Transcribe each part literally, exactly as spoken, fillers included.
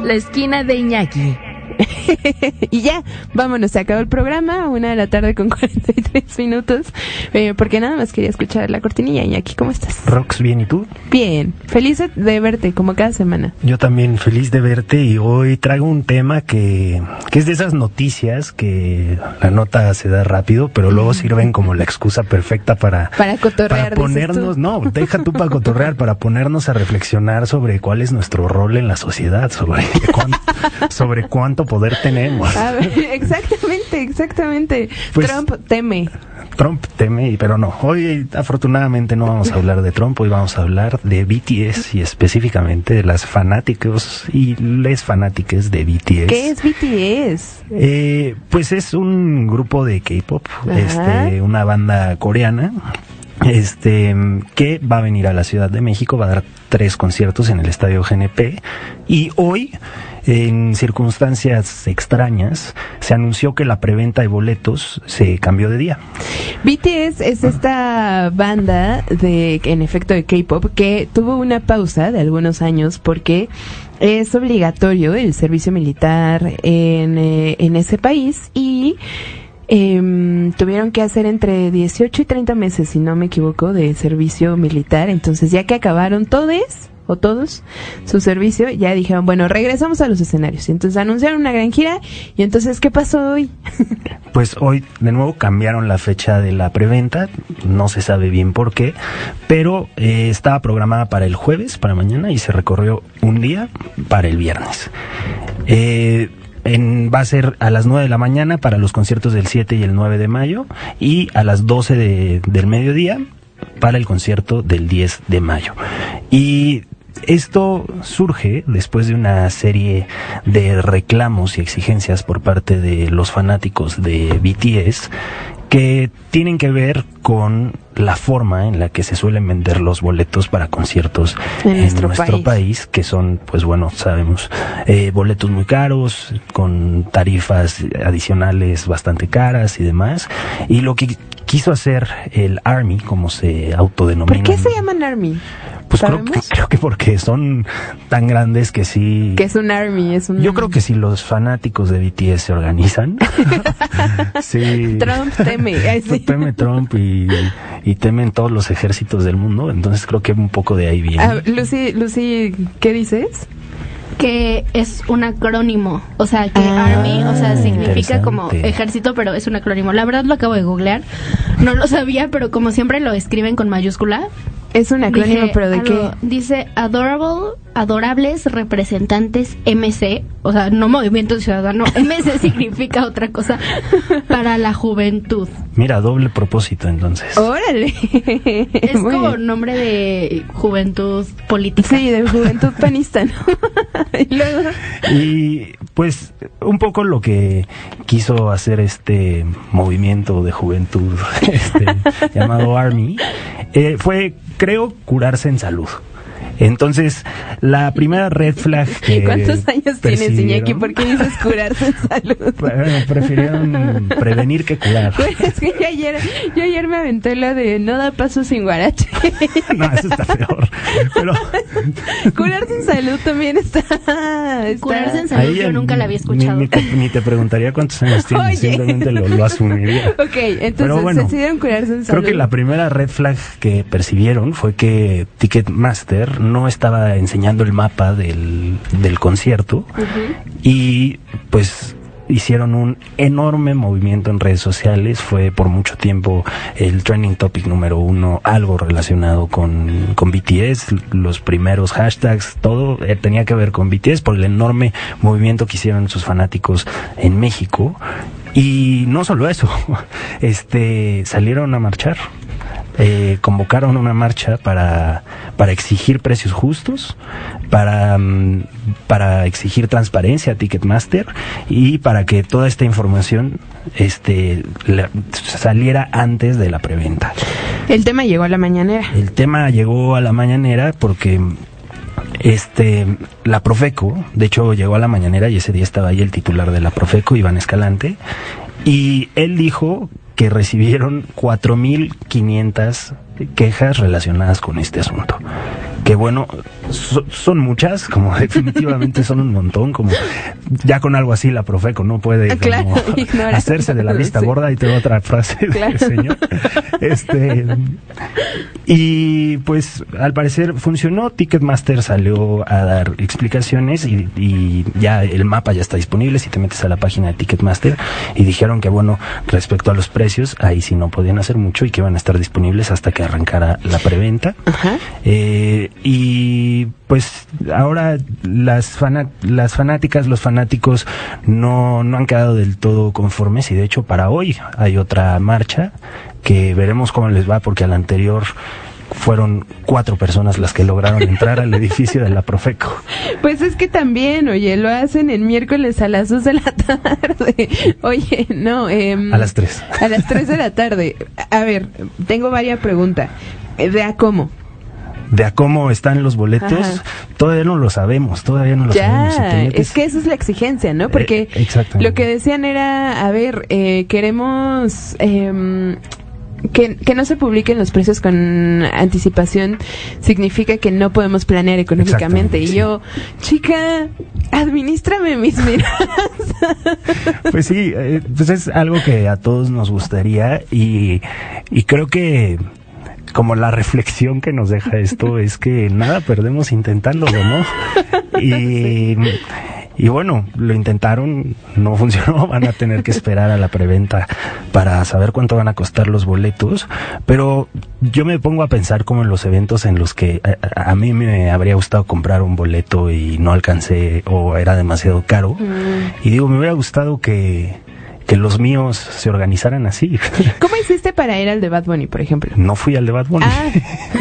La esquina de Iñaki. Y ya, vámonos, se acabó el programa, una de la tarde con cuarenta y tres minutos, eh, porque nada más quería escuchar la cortinilla. Iñaki, ¿cómo estás? Rox, bien, ¿y tú? Bien, feliz de verte, como cada semana. Yo también feliz de verte, y hoy traigo un tema que, que es de esas noticias que la nota se da rápido, pero luego sirven como la excusa perfecta para... Para cotorrear, para ponernos, no, deja tú para cotorrear, para ponernos a reflexionar sobre cuál es nuestro rol en la sociedad, sobre cuánto, sobre cuánto poder tenemos. A ver, exactamente, exactamente. Pues, Trump teme. Trump teme, pero no. Hoy afortunadamente no vamos a hablar de Trump, hoy vamos a hablar de B T S y específicamente de las fanáticos y les fanáticas de B T S. ¿Qué es B T S? Eh, pues es un grupo de K-pop, este, una banda coreana. Este, que va a venir a la Ciudad de México, va a dar tres conciertos en el Estadio G N P, y hoy, en circunstancias extrañas, se anunció que la preventa de boletos se cambió de día. B T S es esta banda de, en efecto, de K-pop que tuvo una pausa de algunos años porque es obligatorio el servicio militar en, eh, en ese país, y Eh, tuvieron que hacer entre dieciocho y treinta meses, si no me equivoco, de servicio militar. Entonces, ya que acabaron todos o todos su servicio, ya dijeron, bueno, regresamos a los escenarios. Y entonces anunciaron una gran gira. Y entonces, ¿qué pasó hoy? Pues hoy de nuevo cambiaron la fecha de la preventa, no se sabe bien por qué, pero eh, estaba programada para el jueves, para mañana, y se recorrió un día para el viernes. Eh... En, va a ser a las nueve de la mañana para los conciertos del siete y el nueve de mayo, y a las doce de, del mediodía para el concierto del diez de mayo. Y esto surge después de una serie de reclamos y exigencias por parte de los fanáticos de B T S que tienen que ver con la forma en la que se suelen vender los boletos para conciertos en, en nuestro, nuestro país. país, que son, pues bueno, sabemos, eh, boletos muy caros, con tarifas adicionales bastante caras y demás. Y lo que quiso hacer el Army, como se autodenomina. ¿Por qué se llaman Army? Pues creo que, creo que porque son tan grandes que sí... Que es un Army, es un... Yo creo que si los fanáticos de B T S se organizan... sí. Trump teme. Sí. Teme Trump y, y temen todos los ejércitos del mundo, entonces creo que un poco de ahí viene. Ah, Lucy, Lucy, ¿qué dices? Que es un acrónimo, o sea, que ah, Army, o sea, significa como ejército, pero es un acrónimo. La verdad lo acabo de googlear, no lo sabía, pero como siempre lo escriben con mayúscula. Es un acrónimo, dije, pero ¿de algo, qué? Dice Adorable, Adorables Representantes M C, o sea, no Movimiento Ciudadano, M C significa otra cosa, para la juventud. Mira, doble propósito entonces. ¡Órale! Es Muy como bien. Nombre de juventud política. Sí, de juventud panista, ¿no? Y luego... Y pues un poco lo que quiso hacer este movimiento de juventud este, llamado Army eh, fue, creo, curarse en salud. Entonces, la primera red flag que... ¿Cuántos años tienes, Iñaki? ¿Por qué dices curarse en salud? Bueno, prefirieron prevenir que curar. Bueno, es que yo ayer, yo ayer me aventé la de no da paso sin guarache. No, eso está peor. Pero... curarse en salud también está... está... Curarse en salud ahí yo nunca la había escuchado. Ni, ni, te, ni te preguntaría cuántos años tienes, Oye. simplemente lo, lo asumiría. Ok, entonces bueno, decidieron curarse en salud. Creo que la primera red flag que percibieron fue que Ticketmaster no estaba enseñando el mapa del, del concierto, uh-huh. y pues hicieron un enorme movimiento en redes sociales. Fue por mucho tiempo el trending topic número uno, algo relacionado con, con B T S, los primeros hashtags, todo eh, tenía que ver con B T S por el enorme movimiento que hicieron sus fanáticos en México. Y no solo eso, este salieron a marchar. Eh, convocaron una marcha para para exigir precios justos, para um, para exigir transparencia a Ticketmaster y para que toda esta información este la, saliera antes de la preventa. El tema llegó a la mañanera. El tema llegó a la mañanera porque este la Profeco, de hecho llegó a la mañanera y ese día estaba ahí el titular de la Profeco, Iván Escalante, y él dijo que recibieron cuatro mil quinientas quejas relacionadas con este asunto. Que bueno, so, son muchas, como definitivamente son un montón, como ya con algo así la Profeco no puede claro, como, hacerse de la vista sí. gorda, y tengo otra frase claro. del señor. Este, y pues al parecer funcionó, Ticketmaster salió a dar explicaciones y, y ya el mapa ya está disponible si te metes a la página de Ticketmaster, y dijeron que bueno, respecto a los precios, ahí sí no podían hacer mucho y que iban a estar disponibles hasta que arrancara la preventa. Ajá. Eh, y pues ahora las fanat- las fanáticas, los fanáticos no, no han quedado del todo conformes, y de hecho para hoy hay otra marcha que veremos cómo les va, porque a la anterior fueron cuatro personas las que lograron entrar al edificio de la Profeco. Pues es que también, oye, lo hacen el miércoles a las dos de la tarde. Oye, no. Eh, a las tres. A las tres de la tarde. A ver, tengo varias preguntas. ¿De a cómo? De a cómo están los boletos, ajá. todavía no lo sabemos, todavía no lo ya, sabemos. Si metes... es que esa es la exigencia, ¿no? Porque eh, lo que decían era, a ver, eh, queremos... Eh, Que, que no se publiquen los precios con anticipación significa que no podemos planear económicamente. Y sí. yo, chica, administrame mis miradas. Pues sí, eh, pues es algo que a todos nos gustaría, y, y creo que como la reflexión que nos deja esto es que nada perdemos intentándolo, ¿no? Y... Y bueno, lo intentaron, no funcionó, van a tener que esperar a la preventa para saber cuánto van a costar los boletos, pero yo me pongo a pensar como en los eventos en los que a, a mí me habría gustado comprar un boleto y no alcancé o era demasiado caro, mm. y digo, me hubiera gustado que... que los míos se organizaran así. ¿Cómo hiciste para ir al de Bad Bunny, por ejemplo? No fui al de Bad Bunny. Ah.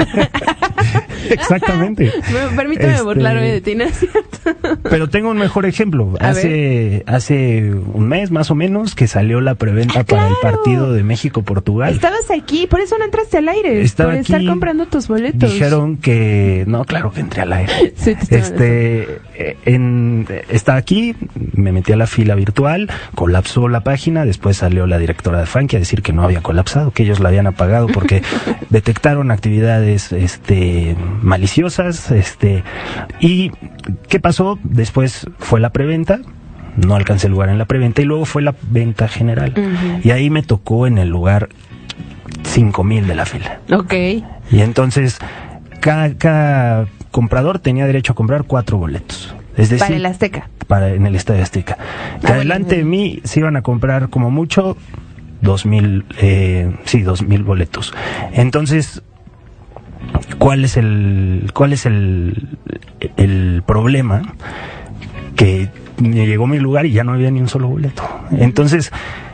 Exactamente. Permíteme este... burlarme de ti, ¿no es cierto? Pero tengo un mejor ejemplo. A hace ver. hace un mes más o menos que salió la preventa ah, para claro. el partido de México-Portugal. Estabas aquí, por eso no entraste al aire. Estaba por aquí, estar comprando tus boletos. Dijeron que... No, claro que entré al aire. Sí, te este, en, estaba aquí, me metí a la fila virtual, colapsó la página, después salió la directora de Funky a decir que no había colapsado, que ellos la habían apagado porque detectaron actividades este maliciosas, este y ¿qué pasó? Después fue la preventa, no alcancé lugar en la preventa, y luego fue la venta general. Uh-huh. Y ahí me tocó en el lugar cinco mil de la fila. Okay. Y entonces cada, cada comprador tenía derecho a comprar cuatro boletos. Es decir, para el Azteca. Para en el Estadio Azteca. Que ah, adelante bueno. de mí se iban a comprar como mucho dos mil, eh, sí, dos mil boletos. Entonces, ¿cuál es el, cuál es el, el problema? Que me llegó mi lugar y ya no había ni un solo boleto. Entonces,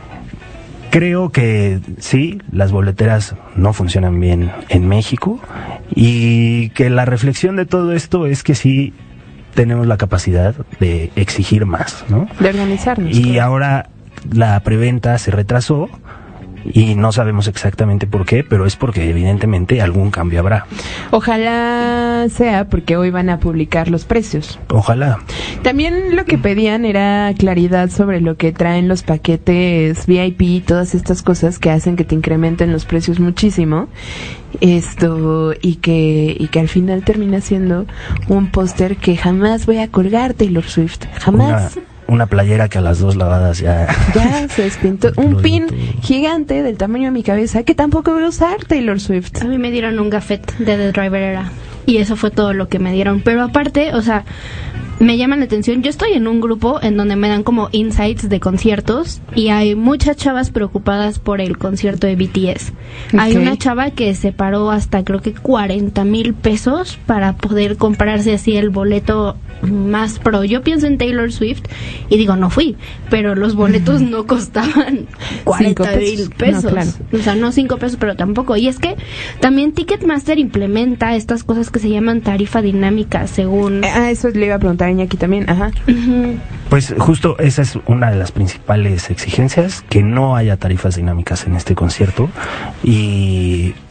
creo que sí, las boleteras no funcionan bien en México, y que la reflexión de todo esto es que sí tenemos la capacidad de exigir más, ¿no? De organizarnos. Y ahora la preventa se retrasó y no sabemos exactamente por qué, pero es porque evidentemente algún cambio habrá. Ojalá sea porque hoy van a publicar los precios. Ojalá. También lo que pedían era claridad sobre lo que traen los paquetes V I P y todas estas cosas que hacen que te incrementen los precios muchísimo. Esto, y que y que al final termina siendo un póster que jamás voy a colgar, Taylor Swift. Jamás. Una... Una playera que a las dos lavadas ya... Ya se despintó. Un pin gigante del tamaño de mi cabeza que tampoco voy a usar, Taylor Swift. A mí me dieron un gafet de The Driver Era. Y eso fue todo lo que me dieron. Pero aparte, o sea, me llama la atención. Yo estoy en un grupo en donde me dan como insights de conciertos. Y hay muchas chavas preocupadas por el concierto de B T S. Okay. Hay una chava que se paró hasta creo que cuarenta mil pesos para poder comprarse así el boleto más pro. Yo pienso en Taylor Swift y digo, no fui, pero los boletos no costaban cuarenta mil pesos. No, claro. O sea, no cinco pesos, pero tampoco. Y es que también Ticketmaster implementa estas cosas que se llaman tarifa dinámica, según... Ah, eso le iba a preguntar a Iñaki también. Ajá. Uh-huh. Pues justo esa es una de las principales exigencias, que no haya tarifas dinámicas en este concierto. Y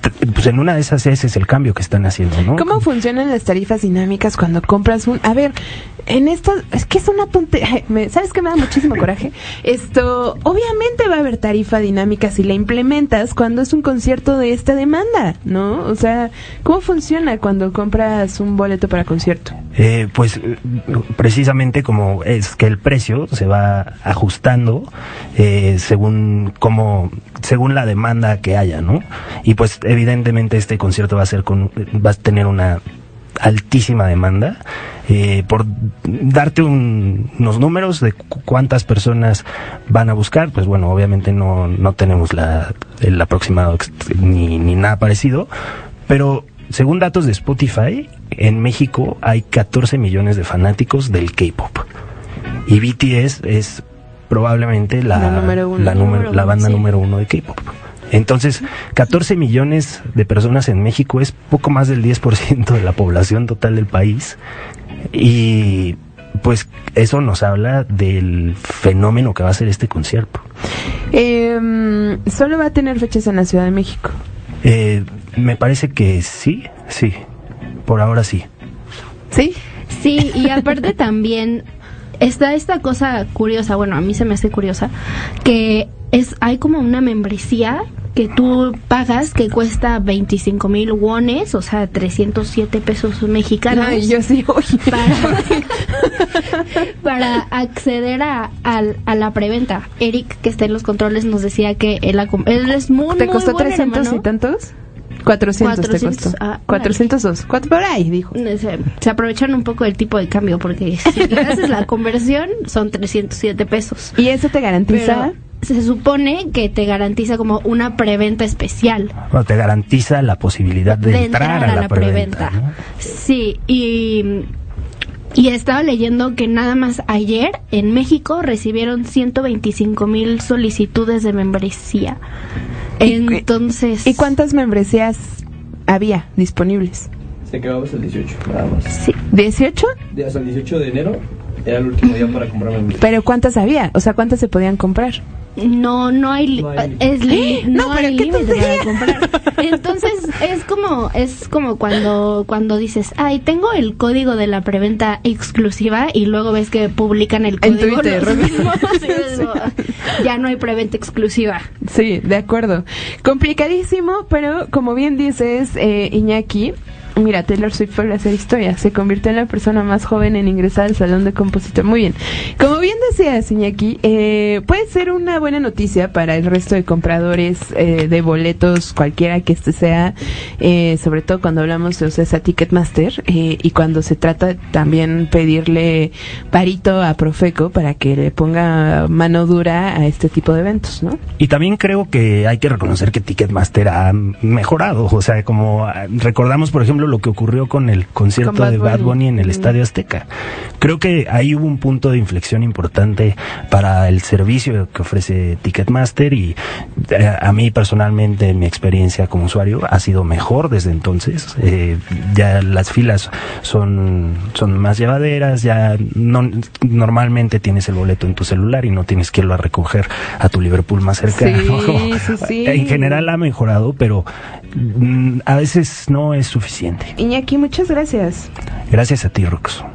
pues en una de esas ese es el cambio que están haciendo, ¿no? ¿Cómo funcionan las tarifas dinámicas cuando compras un... A ver, en esto, es que es una tontería, ¿sabes qué me da muchísimo coraje? Esto, obviamente va a haber tarifa dinámica si la implementas cuando es un concierto de esta demanda, ¿no? O sea, ¿cómo funciona cuando compras un boleto para concierto? Eh, pues precisamente como es que el precio se va ajustando eh, según cómo, según la demanda que haya, ¿no? Y pues evidentemente este concierto va a ser con, va a tener una altísima demanda. Eh, por darte un, unos números de cu- cuántas personas van a buscar, pues bueno, obviamente no, no tenemos la, el aproximado ex- ni, ni nada parecido, pero según datos de Spotify, en México hay catorce millones de fanáticos del K-pop. Y B T S es probablemente la, La número uno. la, número- la banda Sí. número uno de K-pop. Entonces, catorce millones de personas en México es poco más del diez por ciento de la población total del país. Y pues eso nos habla del fenómeno que va a ser este concierto. Eh, solo va a tener fechas en la Ciudad de México. Eh, me parece que sí, sí, por ahora sí. ¿Sí? Sí, y aparte también está esta cosa curiosa, bueno, a mí se me hace curiosa, que es hay como una membresía que tú pagas que cuesta veinticinco mil wones, o sea, trescientos siete pesos mexicanos. Ay, yo sí, oye. Para, para acceder a, a, a la preventa. Eric, que está en los controles, nos decía que él, él es muy, ¿Te muy costó buen trescientos hermano. y tantos? cuatrocientos, cuatrocientos, te costó. ah, cuatrocientos dos. Cuatro, por ahí, dijo. Se, se aprovechan un poco del tipo de cambio, porque si haces la conversión son trescientos siete pesos. ¿Y eso te garantiza? Pero se supone que te garantiza como una preventa especial. Bueno, te garantiza la posibilidad de, de entrar, a la, preventa. ¿no? Sí, y, y estaba leyendo que nada más ayer en México recibieron ciento veinticinco mil solicitudes de membresía. Entonces... ¿Y cuántas membresías había disponibles? Se acababa hasta el dieciocho, nada más. Sí. ¿dieciocho? De hasta el dieciocho de enero era el último día para comprar membresía. ¿Pero cuántas había? O sea, ¿cuántas se podían comprar? No, no hay, li- No hay es li- No, no pero hay ¿qué límite tontería? para comprar. Entonces es como es como cuando cuando dices, ay, tengo el código de la preventa exclusiva y luego ves que publican el En código Twitter. los mismos, y ves, no, ya no hay preventa exclusiva. Sí, de acuerdo. Complicadísimo, pero como bien dices, eh, Iñaki, mira, Taylor Swift vuelve a hacer historia. Se convirtió en la persona más joven en ingresar al Salón de Compositor. Muy bien. Como bien decías, Iñaki, eh, puede ser una buena noticia para el resto de compradores eh, de boletos, cualquiera que este sea, eh, sobre todo cuando hablamos de Ocesa Ticketmaster eh, y cuando se trata también pedirle parito a Profeco para que le ponga mano dura a este tipo de eventos, ¿no? Y también creo que hay que reconocer que Ticketmaster ha mejorado. O sea, como ah, recordamos, por ejemplo, lo que ocurrió con el concierto Con Bad de Bad Bunny. Bunny en el Mm. Estadio Azteca. Creo que ahí hubo un punto de inflexión importante para el servicio que ofrece Ticketmaster y eh, a mí personalmente mi experiencia como usuario ha sido mejor desde entonces. Eh, ya las filas son, son más llevaderas, ya no, normalmente tienes el boleto en tu celular y no tienes que irlo a recoger a tu Liverpool más cercano. Sí, sí, sí. En general ha mejorado, pero mm, a veces no es suficiente. Iñaki, muchas gracias. Gracias a ti, Rox.